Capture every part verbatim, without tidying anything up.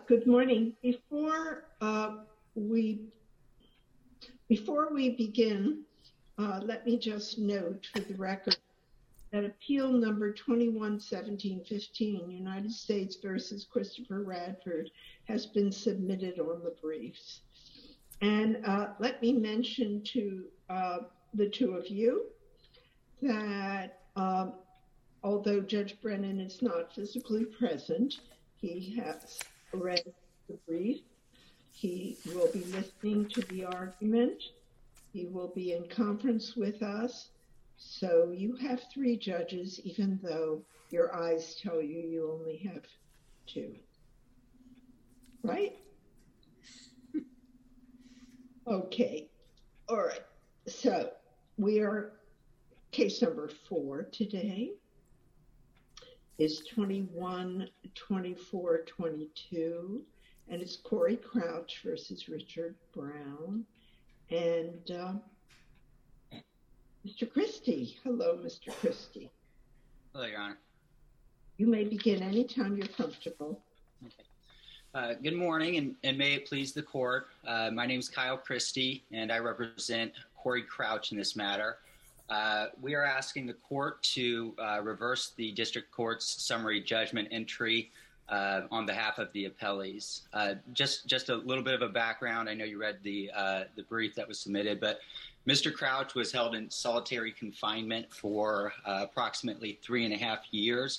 Good morning. Before uh, we before we begin, uh, let me just note for the record that appeal number twenty-one seventeen fifteen, United States versus Christopher Radford, has been submitted on the briefs. And uh, let me mention to uh, the two of you that um, although Judge Brennan is not physically present, he has read the brief. He will be listening to the argument. He will be in conference with us. So you have three judges, even though your eyes tell you you only have two. Right? Okay. All right. So we are, case number four today is twenty-one twenty-four twenty-two, and it's Corey Crouch versus Richard Brown. And uh, Mister Christie. Hello, Mister Christie. Hello, Your Honor. You may begin anytime you're comfortable. Okay. Uh, good morning, and, and may it please the court. Uh, my name is Kyle Christie, and I represent Corey Crouch in this matter. Uh, we are asking the court to uh, reverse the district court's summary judgment entry uh, on behalf of the appellees. Uh, just just a little bit of a background. I know you read the uh, the brief that was submitted, but Mister Crouch was held in solitary confinement for uh, approximately three and a half years.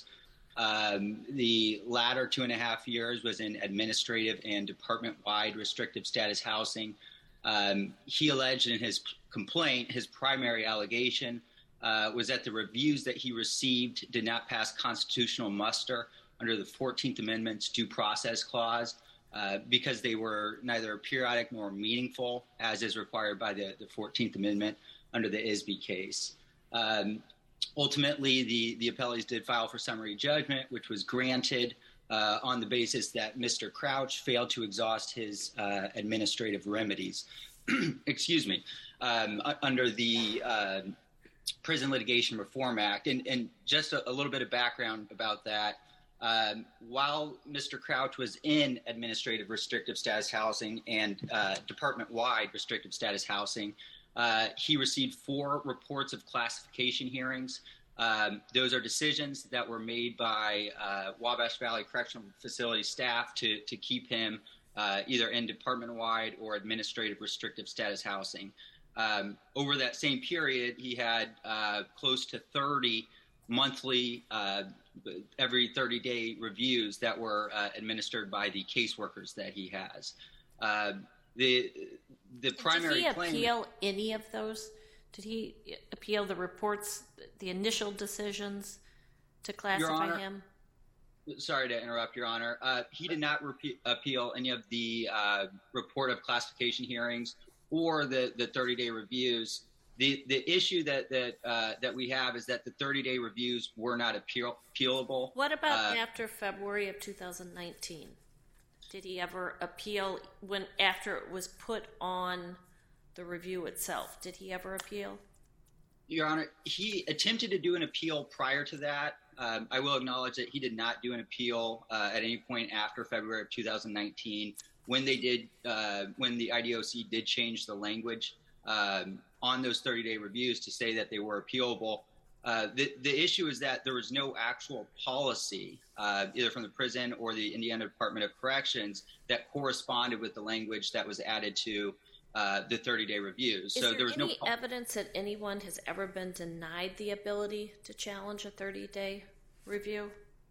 Um, the latter two and a half years was in administrative and department-wide restrictive status housing. Um, he alleged in his complaint, his primary allegation uh, was that the reviews that he received did not pass constitutional muster under the fourteenth Amendment's due process clause uh, because they were neither periodic nor meaningful, as is required by the, the fourteenth Amendment under the Isby case. Um, ultimately, the, the appellees did file for summary judgment, which was granted Uh, on the basis that Mister Crouch failed to exhaust his uh, administrative remedies, excuse me, um, under the uh, Prison Litigation Reform Act. And, and just a, a little bit of background about that. Um, while Mister Crouch was in administrative restrictive status housing and uh, department-wide restrictive status housing, uh, he received four reports of classification hearings. Um, those are decisions that were made by uh, Wabash Valley Correctional Facility staff to, to keep him uh, either in department-wide or administrative restrictive status housing. Um, over that same period, he had uh, close to thirty monthly, uh, every thirty-day reviews that were uh, administered by the caseworkers that he has. Uh, the the primary Did he claim, appeal any of those? Did he appeal the reports, the initial decisions to classify Honor, him? Sorry to interrupt, Your Honor. Uh, he did not repeat, appeal any of the uh, report of classification hearings or the, the thirty-day reviews. The the issue that that uh, that we have is that the thirty-day reviews were not appeal, appealable. What about uh, after February of two thousand nineteen? Did he ever appeal when after it was put on the review itself? Did he ever appeal? Your Honor, he attempted to do an appeal prior to that. Um, I will acknowledge that he did not do an appeal uh, at any point after February of two thousand nineteen. When they did, uh, when the I D O C did change the language um, on those thirty-day reviews to say that they were appealable, uh, the, the issue is that there was no actual policy, uh, either from the prison or the Indiana Department of Corrections, that corresponded with the language that was added to Uh, the thirty-day reviews. Is so there, there was any no evidence that anyone has ever been denied the ability to challenge a thirty-day review?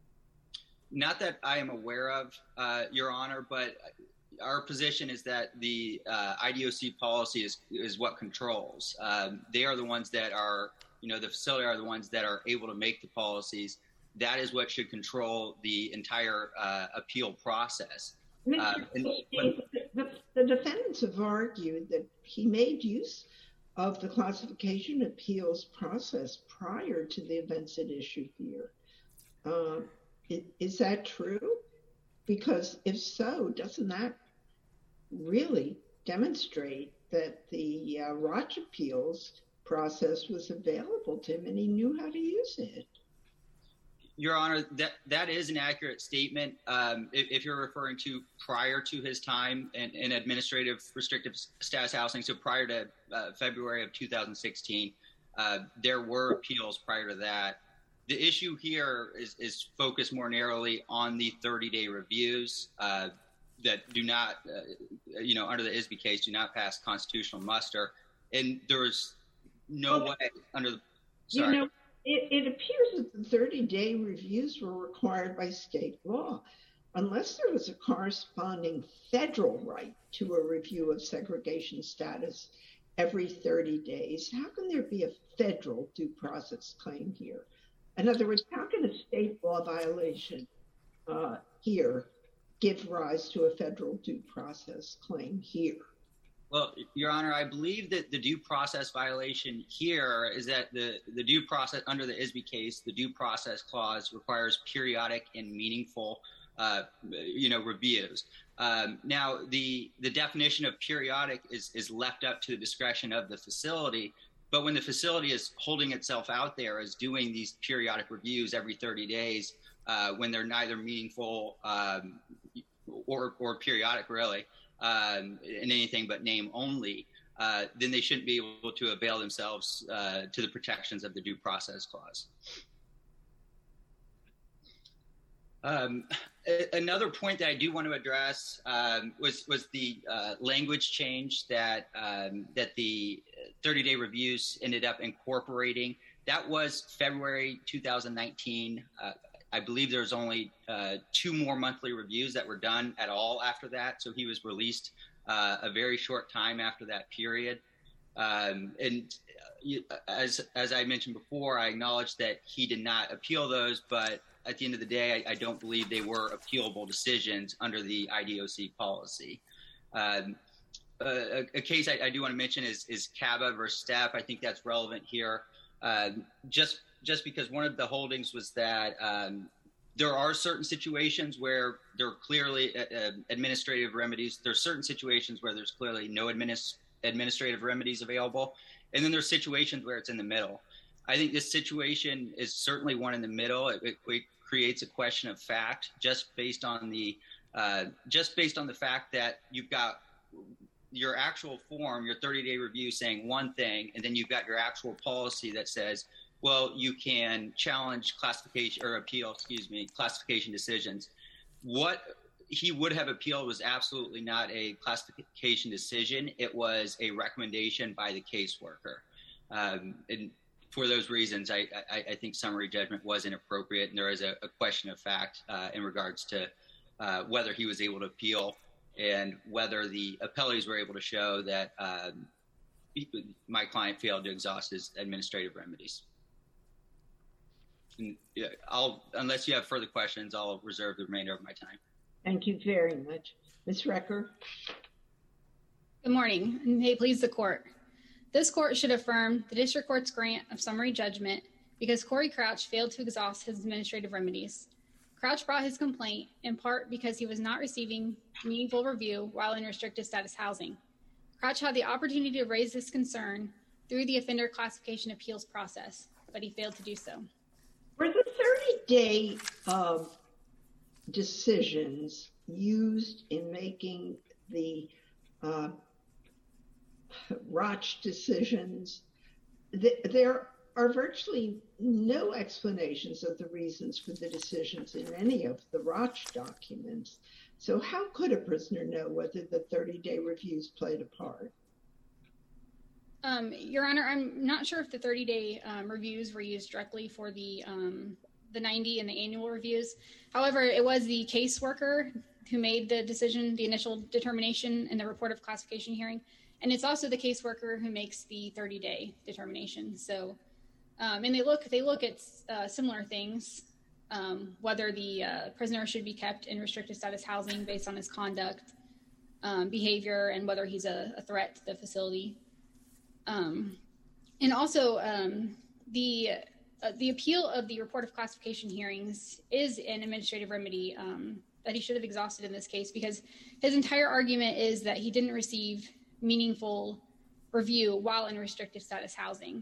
Not that I am aware of, uh, Your Honor, but our position is that the uh, I D O C policy is is what controls. Um, they are the ones that are, you know, the facility are the ones that are able to make the policies. That is what should control the entire uh, appeal process. Mister Uh, and, the, the defendants have argued that he made use of the classification appeals process prior to the events at issue here. Uh, is, is that true? Because if so, doesn't that really demonstrate that the uh, Roch appeals process was available to him and he knew how to use it? Your Honor, that that is an accurate statement. Um, if, if you're referring to prior to his time in, in administrative restrictive status housing, so prior to uh, February of two thousand sixteen, uh, there were appeals prior to that. The issue here is, is focused more narrowly on the thirty-day reviews uh, that do not, uh, you know, under the Isby case, do not pass constitutional muster. And there was no well, way under the, sorry. You know, it, it appears that the thirty-day reviews were required by state law, unless there was a corresponding federal right to a review of segregation status every thirty days. How can there be a federal due process claim here? In other words, how can a state law violation uh, here give rise to a federal due process claim here? Well, Your Honor, I believe that the due process violation here is that the, the due process under the Isby case, the due process clause requires periodic and meaningful, uh, you know, reviews. Um, now, the the definition of periodic is, is left up to the discretion of the facility. But when the facility is holding itself out there as doing these periodic reviews every thirty days, uh, when they're neither meaningful um, or, or periodic, really, um, in anything but name only, uh, then they shouldn't be able to avail themselves uh, to the protections of the due process clause. Um, another point that I do want to address um, was was the uh, language change that um, that the thirty-day reviews ended up incorporating. That was February two thousand nineteen. Uh, I believe there was only uh, two more monthly reviews that were done at all after that. So he was released uh, a very short time after that period. Um, and as as I mentioned before, I acknowledge that he did not appeal those, but at the end of the day, I, I don't believe they were appealable decisions under the I D O C policy. Um, a, a case I, I do want to mention is, is Caba versus Stepp. I think that's relevant here. Um, just just because one of the holdings was that um, there are certain situations where there are clearly uh, administrative remedies. There are certain situations where there's clearly no administ- administrative remedies available. And then there's situations where it's in the middle. I think this situation is certainly one in the middle. It, it, it creates a question of fact just based on the uh, just based on the fact that you've got your actual form, your thirty-day review saying one thing, and then you've got your actual policy that says, well, you can challenge classification or appeal, excuse me, classification decisions. What he would have appealed was absolutely not a classification decision. It was a recommendation by the caseworker. Um, and for those reasons, I, I, I think summary judgment was inappropriate, and there is a, a question of fact uh, in regards to uh, whether he was able to appeal and whether the appellees were able to show that um, my client failed to exhaust his administrative remedies. And, yeah, I'll, unless you have further questions, I'll reserve the remainder of my time. Thank you very much. Miz Recker. Good morning, and may it please the court. This court should affirm the district court's grant of summary judgment because Corey Crouch failed to exhaust his administrative remedies. Crouch brought his complaint in part because he was not receiving meaningful review while in restricted status housing. Crouch had the opportunity to raise this concern through the offender classification appeals process, but he failed to do so. Were the thirty-day uh, decisions used in making the uh, Roch decisions? Th- there are virtually no explanations of the reasons for the decisions in any of the Roch documents. So how could a prisoner know whether the thirty-day reviews played a part? Um, Your Honor, I'm not sure if the thirty-day um, reviews were used directly for the um, the ninety and the annual reviews. However, it was the caseworker who made the decision, the initial determination in the report of classification hearing. And it's also the caseworker who makes the thirty-day determination. So, um, and they look they look at uh, similar things, um, whether the uh, prisoner should be kept in restricted status housing based on his conduct, um, behavior, and whether he's a, a threat to the facility. Um, and also, um, the uh, the appeal of the report of classification hearings is an administrative remedy um, that he should have exhausted in this case, because his entire argument is that he didn't receive meaningful review while in restricted status housing.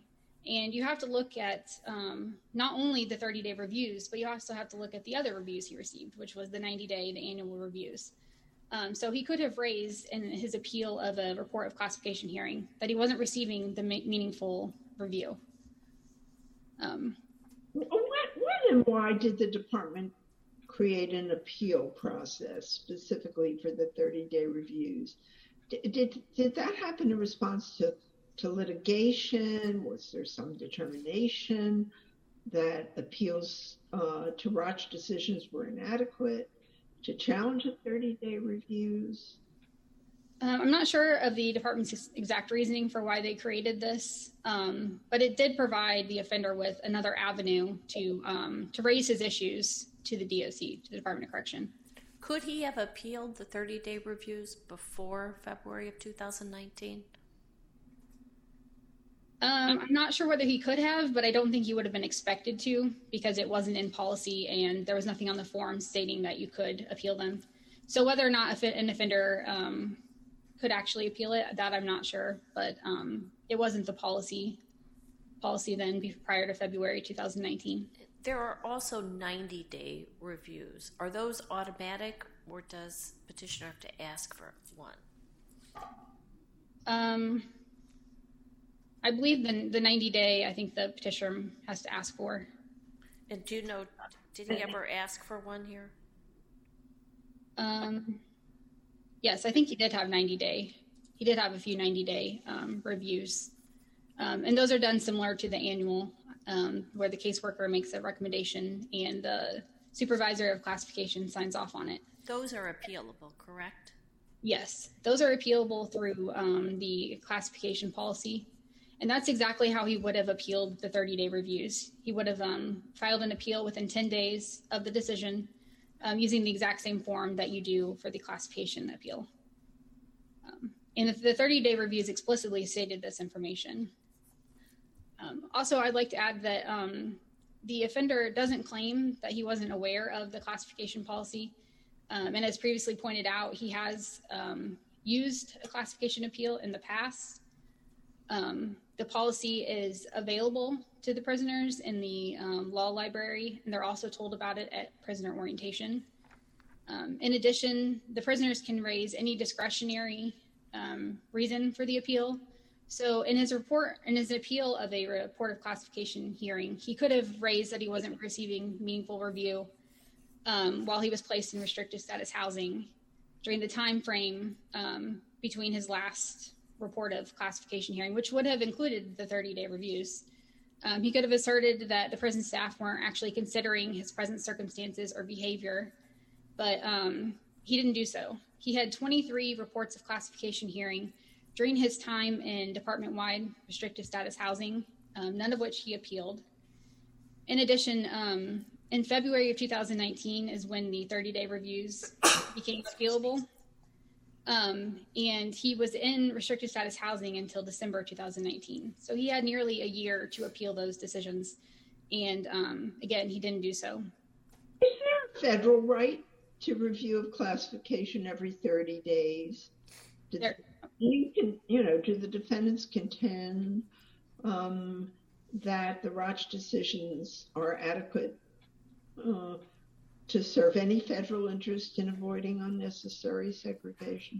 And you have to look at um, not only the thirty-day reviews, but you also have to look at the other reviews he received, which was the ninety-day, the annual reviews. Um, so he could have raised in his appeal of a report of classification hearing that he wasn't receiving the ma- meaningful review. Um, when, when and why did the department create an appeal process specifically for the thirty-day reviews? Did, did, did that happen in response to, to litigation? Was there some determination that appeals uh, to R O C decisions were inadequate to challenge the thirty-day reviews? Um, I'm not sure of the department's exact reasoning for why they created this, um, but it did provide the offender with another avenue to um, to raise his issues to the D O C, to the Department of Correction. Could he have appealed the thirty-day reviews before February of two thousand nineteen? Um, I'm not sure whether he could have, but I don't think he would have been expected to because it wasn't in policy and there was nothing on the form stating that you could appeal them. So whether or not an offender um, could actually appeal it, that I'm not sure, but um, it wasn't the policy policy then prior to February two thousand nineteen. There are also ninety-day reviews. Are those automatic, or does petitioner have to ask for one? Um, I believe the the ninety-day, I think the petitioner has to ask for. And do you know, did he ever ask for one here? Um, yes, I think he did have ninety-day. He did have a few ninety-day um, reviews. Um, and those are done similar to the annual, um, where the caseworker makes a recommendation and the supervisor of classification signs off on it. Those are appealable, correct? Yes, those are appealable through um, the classification policy. And that's exactly how he would have appealed the thirty-day reviews. He would have um, filed an appeal within ten days of the decision um, using the exact same form that you do for the classification appeal. Um, and the thirty-day reviews explicitly stated this information. Um, also, I'd like to add that um, the offender doesn't claim that he wasn't aware of the classification policy. Um, and as previously pointed out, he has um, used a classification appeal in the past. Um, the policy is available to the prisoners in the um, law library, and they're also told about it at prisoner orientation. Um, in addition, the prisoners can raise any discretionary um, reason for the appeal. So in his report, in his appeal of a report of classification hearing, he could have raised that he wasn't receiving meaningful review um, while he was placed in restricted status housing during the time frame um, between his last report of classification hearing, which would have included the thirty-day reviews. Um, he could have asserted that the prison staff weren't actually considering his present circumstances or behavior, but um, he didn't do so. He had twenty-three reports of classification hearing during his time in department-wide restricted status housing, um, none of which he appealed. In addition, um, in February of two thousand nineteen is when the thirty-day reviews became appealable. Um, and he was in restricted status housing until December two thousand nineteen. So he had nearly a year to appeal those decisions. And um, again, he didn't do so. Is there a federal right to review of classification every thirty days? Did There, you can, you know, do the defendants contend um, that the R O C decisions are adequate uh, to serve any federal interest in avoiding unnecessary segregation?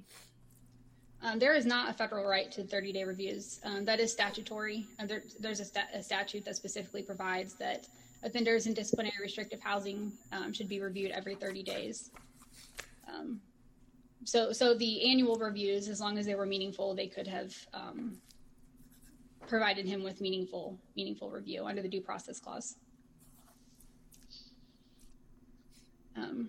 Um, there is not a federal right to thirty-day reviews. Um, that is statutory. Uh, there, there's a, sta- a statute that specifically provides that offenders in disciplinary restrictive housing um, should be reviewed every thirty days. Um, so, so the annual reviews, as long as they were meaningful, they could have um, provided him with meaningful, meaningful review under the due process clause. Um,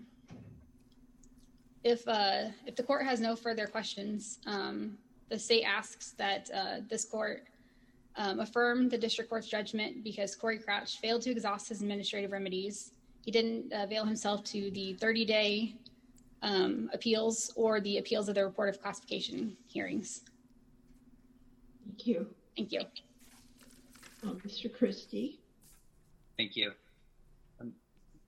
if uh, if the court has no further questions, um, the state asks that uh, this court um, affirm the district court's judgment because Corey Crouch failed to exhaust his administrative remedies. He didn't avail himself to the thirty-day um, appeals or the appeals of the report of classification hearings. Thank you. Thank you. Uh, Mister Christie. Thank you. Um,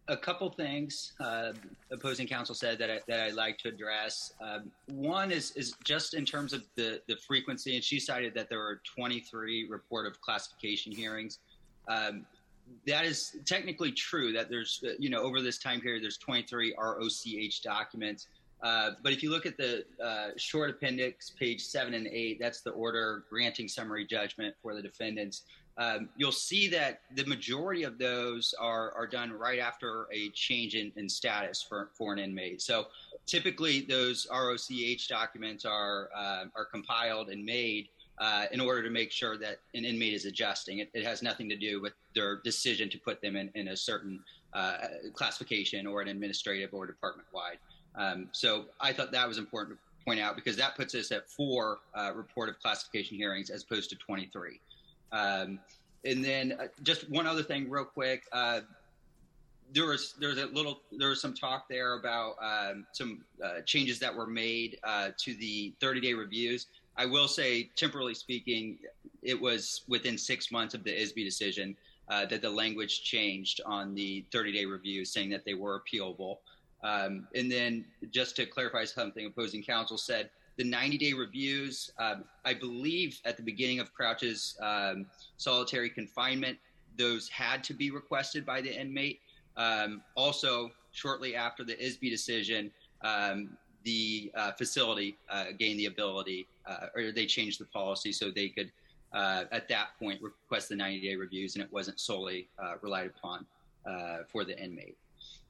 a couple things uh, opposing counsel said that, I, that I'd like to address. Um, one is, is just in terms of the, the frequency, and she cited that there were twenty-three report of classification hearings. Um, that is technically true, that there's, you know, over this time period, there's twenty-three R O C H documents. Uh, but if you look at the uh, short appendix, page seven and eight, that's the order granting summary judgment for the defendants. Um, you'll see that the majority of those are, are done right after a change in, in status for, for an inmate. So typically those R O C H documents are, uh, are compiled and made uh, in order to make sure that an inmate is adjusting. It, it has nothing to do with their decision to put them in, in a certain uh, classification or an administrative or department-wide. Um, so I thought that was important to point out because that puts us at four uh, report of classification hearings as opposed to twenty-three. Um, and then uh, just one other thing real quick, uh, there was, there was a little, there was some talk there about, um, some, uh, changes that were made, uh, to the thirty day reviews. I will say, temporally speaking, it was within six months of the I S B decision, uh, that the language changed on the thirty day reviews saying that they were appealable. Um, and then just to clarify something opposing counsel said, the ninety day reviews, um, I believe at the beginning of Crouch's um, solitary confinement, those had to be requested by the inmate. Um, also, shortly after the I S B decision, um, the uh, facility uh, gained the ability, uh, or they changed the policy so they could, uh, at that point, request the ninety day reviews, and it wasn't solely uh, relied upon uh, for the inmate.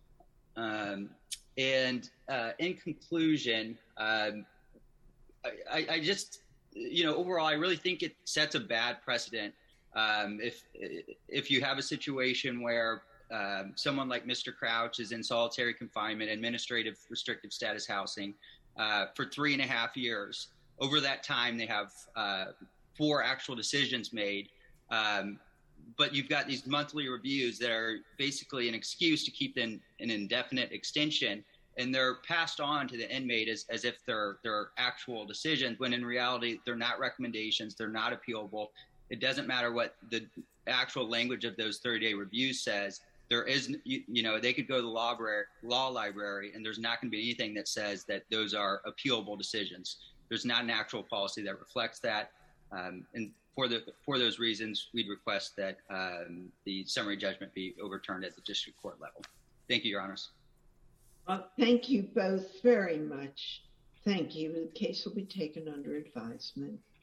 Um, and uh, in conclusion, um, I, I just, you know, overall, I really think it sets a bad precedent. Um, if if you have a situation where um, someone like Mister Crouch is in solitary confinement, administrative restrictive status housing uh, for three and a half years, over that time they have uh, four actual decisions made. Um, but you've got these monthly reviews that are basically an excuse to keep them an indefinite extension. And they're passed on to the inmate as, as if they're, they're actual decisions, when in reality, they're not recommendations, they're not appealable. It doesn't matter what the actual language of those thirty day reviews says. There is, you, you know, they could go to the law, law library, and there's not going to be anything that says that those are appealable decisions. There's not an actual policy that reflects that. Um, and for the for those reasons, we'd request that um, the summary judgment be overturned at the district court level. Thank you, Your Honors. Uh, thank you both very much. Thank you. The case will be taken under advisement.